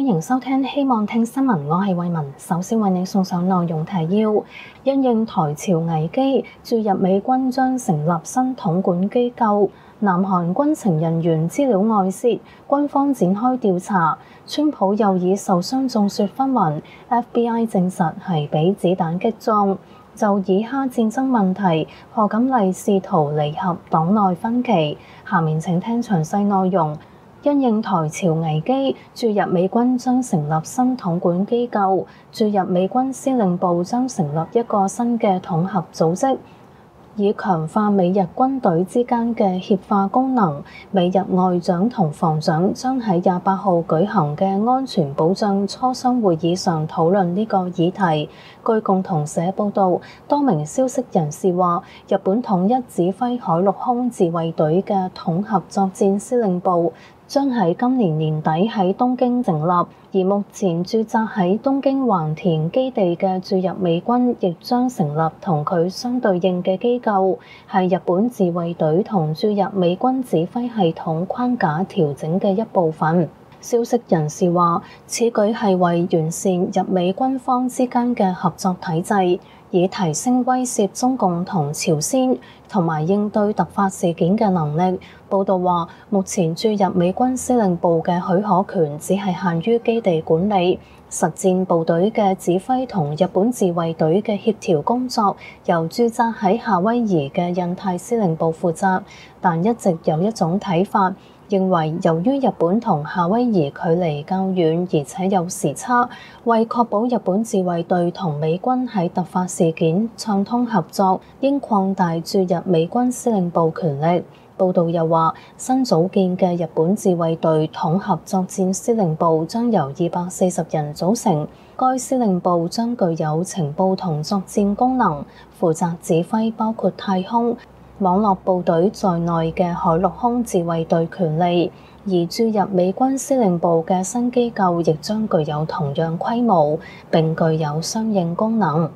迎收聽希望聽新聞，我係慧雯。首先為你送上內容提要：因應台朝危機，駐日美軍將成立新統管機構；南韓軍情人員資料外泄，軍方展開調查；川普又以受傷眾說紛紜，FBI 證實係俾子彈擊中。就以哈戰爭問題，賀錦麗試圖彌合黨內分歧。下面請聽詳細內容。因應台朝危機，駐日美軍將成立新統管機構，駐日美軍司令部將成立一個新嘅統合組織，以強化美日軍隊之間嘅協化功能。美日外長同防長將喺28號舉行嘅安全保障磋商會議上討論呢個議題。據共同社報導，多名消息人士話，日本統一指揮海陸空自衛隊嘅統合作戰司令部將喺今年年底喺東京成立，而目前駐紮喺東京橫田基地嘅駐日美軍亦將成立同佢相對應嘅機構，係日本自衛隊同駐日美軍指揮系統框架調整嘅一部分。消息人士話，此舉係為完善日美軍方之間嘅合作體制，以提升威懾中共同朝鮮同埋應對突發事件嘅能力。報道話，目前駐日美軍司令部嘅許可權只係限於基地管理，實戰部隊嘅指揮同日本自衛隊嘅協調工作由駐紮喺夏威夷嘅印太司令部負責。但一直有一種睇法，認為由於日本同夏威夷距離較遠，而且有時差，為確保日本自衛隊同美軍喺突發事件暢通合作，應擴大駐日美軍司令部權力。報道又話，新組建嘅日本自衛隊統合作戰司令部將由240人組成，該司令部將具有情報同作戰功能，負責指揮包括太空、網絡部隊在內嘅海陸空自衛隊權利。而駐日美軍司令部嘅新機構亦將具有同樣規模，並具有相應功能。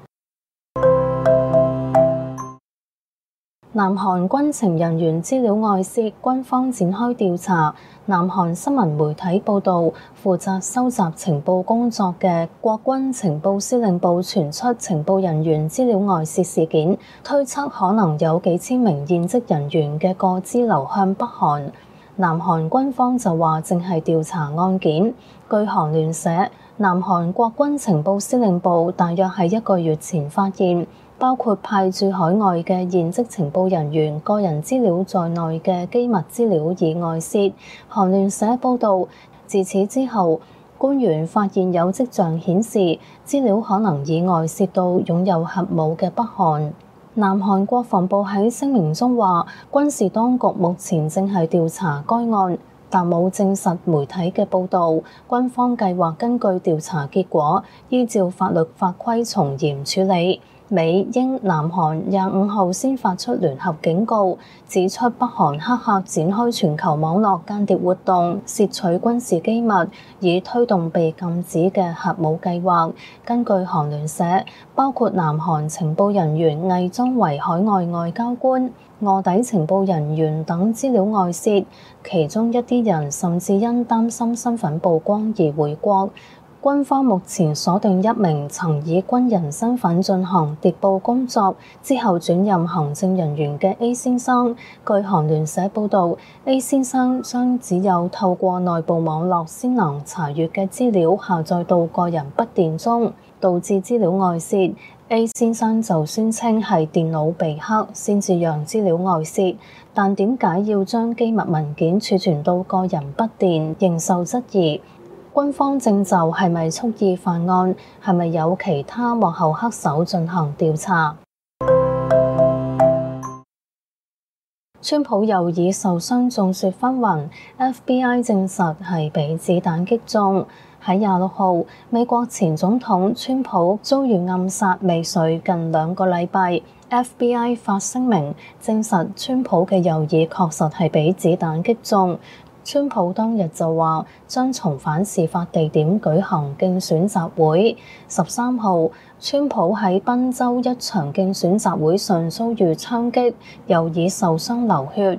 南韓軍情人員資料外泄，軍方展開調查。南韓新聞媒體報導，負責收集情報工作嘅國軍情報司令部傳出情報人員資料外泄事件，推測可能有幾千名現職人員嘅個資流向北韓。南韓軍方就話正係調查案件。據韓聯社，南韓國軍情報司令部大約喺1個月前發現，包括派駐海外嘅現職情報人員個人資料在內嘅機密資料已外泄。韓聯社報導，自此之後，官員發現有跡象顯示資料可能已外泄到擁有核武嘅北韓。南韓國防部喺聲明中話，軍事當局目前正係調查該案，但冇證實媒體嘅報導。軍方計劃根據調查結果，依照法律法規從嚴處理。美、英、南韓25號先發出聯合警告，指出北韓黑客展開全球網絡間諜活動，竊取軍事機密，以推動被禁止嘅核武計劃。根據韓聯社，包括南韓情報人員偽裝為海外外交官、臥底情報人員等資料外泄，其中一啲人甚至因擔心身份曝光而回國。軍方目前鎖定一名曾以軍人身份進行諜報工作，之後轉任行政人員嘅 A 先生。據韓聯社報導， A 先生將只有透過內部網絡先能查閲嘅資料下載到個人筆電中，導致資料外泄。A 先生就宣稱係電腦被黑先至讓資料外泄，但點解要將機密文件儲存到個人筆電，仍受質疑。軍方正就係咪蓄意犯案，係咪有其他幕後黑手進行調查。川普又以受傷眾說紛紜，FBI 證實係被子彈擊中。喺26號，美國前總統川普遭遇暗殺未遂近2個禮拜，FBI 發聲明證實川普嘅右耳確實係被子彈擊中。川普當日就話將重返事發地點舉行競選集會。13號，川普喺賓州一場競選集會上遭遇槍擊，右耳受傷流血。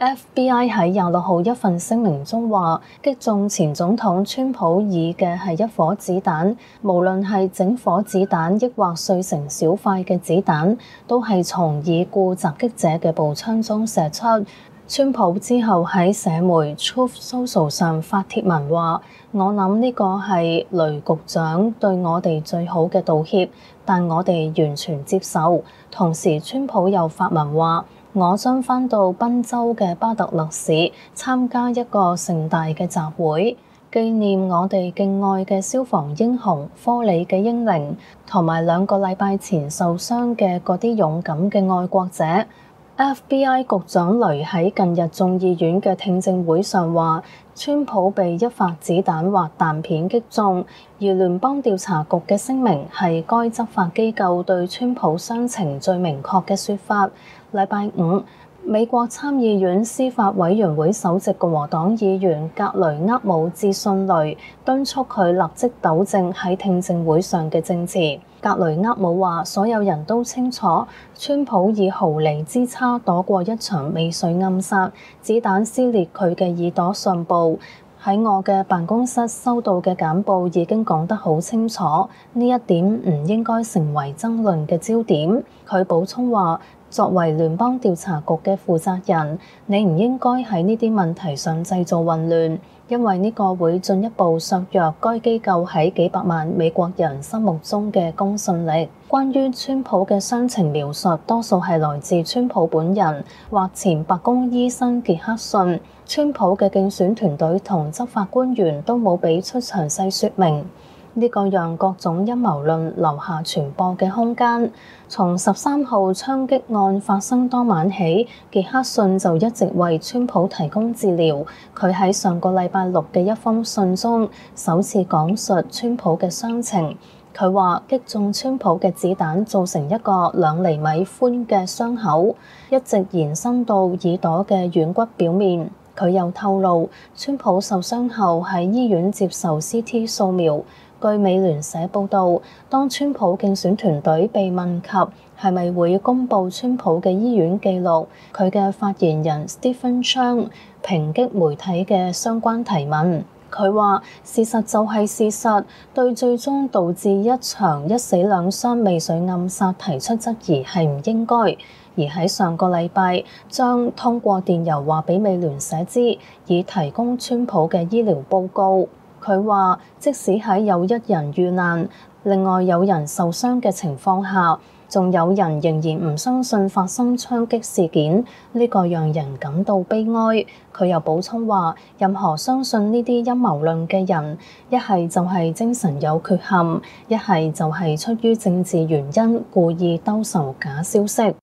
FBI 喺26號一份聲明中話，擊中前總統川普耳嘅係一顆子彈，無論係整顆子彈抑或碎成小塊嘅子彈，都係從已故襲擊者嘅步槍中射出。川普之後喺社媒 Truth Social 上發帖文話：我諗呢個係雷局長對我哋最好嘅道歉，但我哋完全接受。同時，川普又發文話：我將返到賓州嘅巴特勒市參加一個盛大嘅集會，紀念我哋敬愛嘅消防英雄科里嘅英靈，同埋2個禮拜前受傷嘅嗰啲勇敢嘅愛國者。FBI 局長雷喺近日眾議院嘅聽證會上話，川普被一發子彈或彈片擊中，而聯邦調查局嘅聲明係該執法機構對川普傷情最明確嘅說法。禮拜五，美國參議院司法委員會首席共和黨議員格雷厄姆致信雷，敦促佢立即糾正喺聽證會上嘅證詞。格雷厄姆話：所有人都清楚，川普以毫厘之差躲過一場未遂暗殺，子彈撕裂佢嘅耳朵上部。喺我嘅辦公室收到嘅簡報已經講得好清楚，呢一點唔應該成為爭論嘅焦點。佢補充話：作為聯邦調查局嘅負責人，你唔應該喺呢啲問題上製造混亂，因為呢個會進一步削弱該機構喺幾百萬美國人心目中嘅公信力。關於川普嘅傷情描述，多數係來自川普本人或前白宮醫生傑克遜。川普嘅競選團隊同執法官員都冇俾出詳細說明。呢個讓各種陰謀論留下傳播嘅空間。從13號槍擊案發生當晚起，傑克遜就一直為川普提供治療。佢喺上個禮拜六嘅一封信中，首次講述川普嘅傷情。佢話擊中川普嘅子彈造成一個2厘米寬嘅傷口，一直延伸到耳朵嘅軟骨表面。佢又透露，川普受傷後喺醫院接受 CT 掃描。據美聯社報導，當川普競選團隊被問及係咪會公佈川普嘅醫院記錄，佢嘅發言人 Stephen Cheung 抨擊媒體嘅相關提問。佢話：事實就係事實，對最終導致一場1死2傷未遂暗殺提出質疑係唔應該。而喺上個禮拜，將通過電郵話俾美聯社知，以提供川普嘅醫療報告。佢話：即使喺有1人遇難，另外有人受傷嘅情況下，仲有人仍然唔相信發生槍擊事件，呢個讓人感到悲哀。佢又補充話：任何相信呢啲陰謀論嘅人，一係就係精神有缺陷，一係就係出於政治原因故意兜售假消息。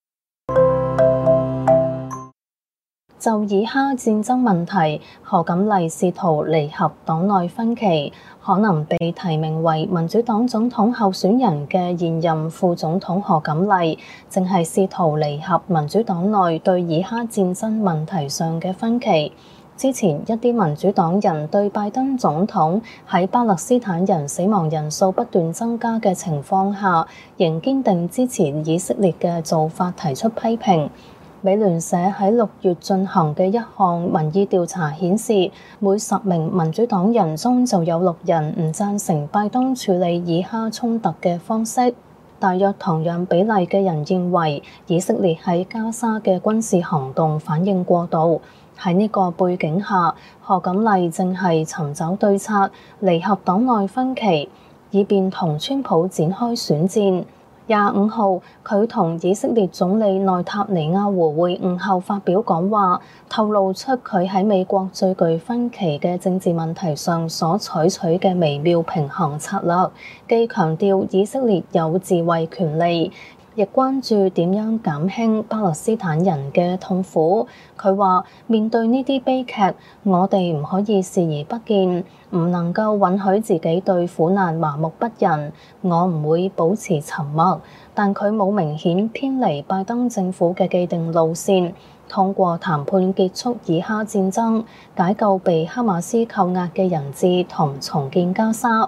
就以哈戰爭問題，賀錦麗試圖彌合黨內分歧。可能被提名為民主黨總統候選人嘅現任副總統賀錦麗，正係試圖彌合民主黨內對以哈戰爭問題上嘅分歧。之前一啲民主黨人對拜登總統喺巴勒斯坦人死亡人數不斷增加嘅情況下，仍堅定支持以色列嘅做法提出批評。美聯社喺6月進行嘅一項民意調查顯示，每10名民主黨人中就有6人唔贊成拜登處理以哈衝突嘅方式。大約同樣比例嘅人認為，以色列喺加沙嘅軍事行動反應過度。喺呢個背景下，賀錦麗正係尋找對策，彌合黨內分歧，以便同川普展開選戰。25號，佢同以色列總理內塔尼亞胡會晤後發表講話，透露出佢喺美國最具分歧嘅政治問題上所採取嘅微妙平衡策略，既強調以色列有自衛權利，亦關注點樣減輕巴勒斯坦人嘅痛苦。佢話：面對呢啲悲劇，我哋唔可以視而不見，唔能夠允許自己對苦難麻木不仁。我唔會保持沉默，但佢冇明顯偏離拜登政府嘅既定路線，通過談判結束以哈戰爭，解救被哈馬斯扣押嘅人質同重建加沙。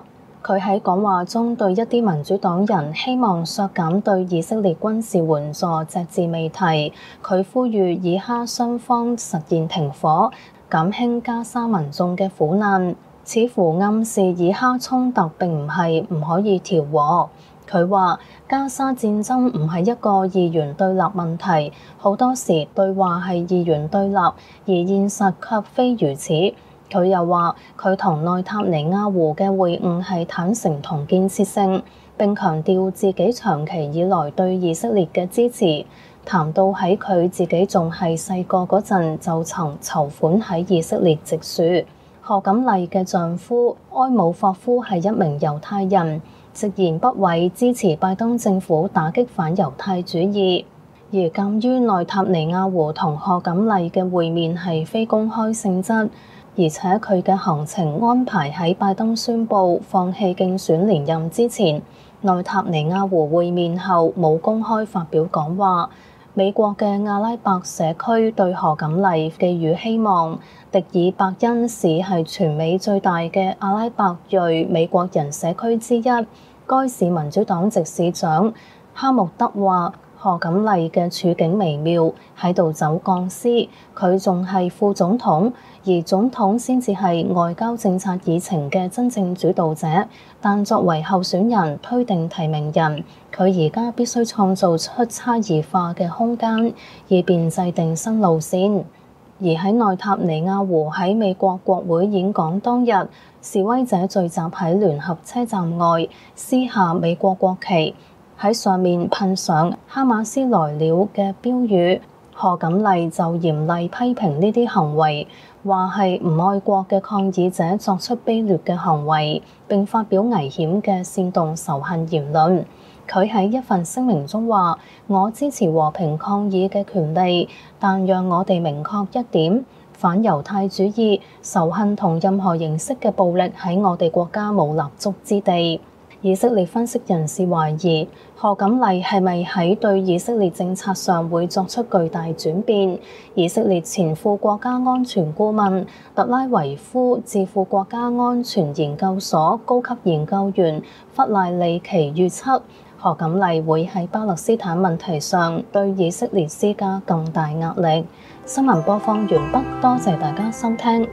佢喺講話中對一啲民主黨人希望削減對以色列軍事援助隻字未提。佢呼籲以哈雙方實現停火，減輕加沙民眾嘅苦難，似乎暗示以哈衝突並唔係唔可以調和。佢話加沙戰爭唔係一個二元對立問題，好多時對話係二元對立，而現實卻非如此。佢又話佢同內塔尼亞胡嘅會晤係坦誠同建設性，並強調自己長期以來對以色列嘅支持。談到喺佢自己仲係細個嗰陣就曾籌款喺以色列植樹。賀錦麗嘅丈夫埃姆霍夫係一名猶太人，直言不諱支持拜登政府打擊反猶太主義。而鑑於內塔尼亞胡同賀錦麗嘅會面係非公開性質，而且佢嘅行程安排喺拜登宣布放棄競選連任之前，內塔尼亞胡會面後冇公開發表講話。美國嘅阿拉伯社區對賀錦麗寄予希望。迪爾伯恩市係全美最大嘅阿拉伯裔美國人社區之一。該市民主黨籍市長哈穆德話：賀錦麗嘅處境微妙，喺度走鋼絲。佢仲係副總統，而總統先至係外交政策議程嘅真正主導者。但作為候選人推定提名人，佢而家必須創造出差異化嘅空間，以便制定新路線。而喺內塔尼亞胡喺美國國會演講當日，示威者聚集喺聯合車站外，撕下美國國旗，喺上面噴上哈馬斯來了嘅標語。賀錦麗就嚴厲批評呢啲行為，話係唔愛國嘅抗議者作出卑劣嘅行為，並發表危險嘅煽動仇恨言論。佢喺一份聲明中話：我支持和平抗議嘅權利，但讓我哋明確一點，反猶太主義、仇恨同任何形式嘅暴力喺我哋國家冇立足之地。以色列分析人士懷疑賀錦麗係咪喺對以色列政策上會作出巨大轉變？以色列前副國家安全顧問特拉維夫智庫國家安全研究所高級研究員弗賴利奇預測，賀錦麗會喺巴勒斯坦問題上對以色列施加更大壓力。新聞播放完畢，多謝大家收聽。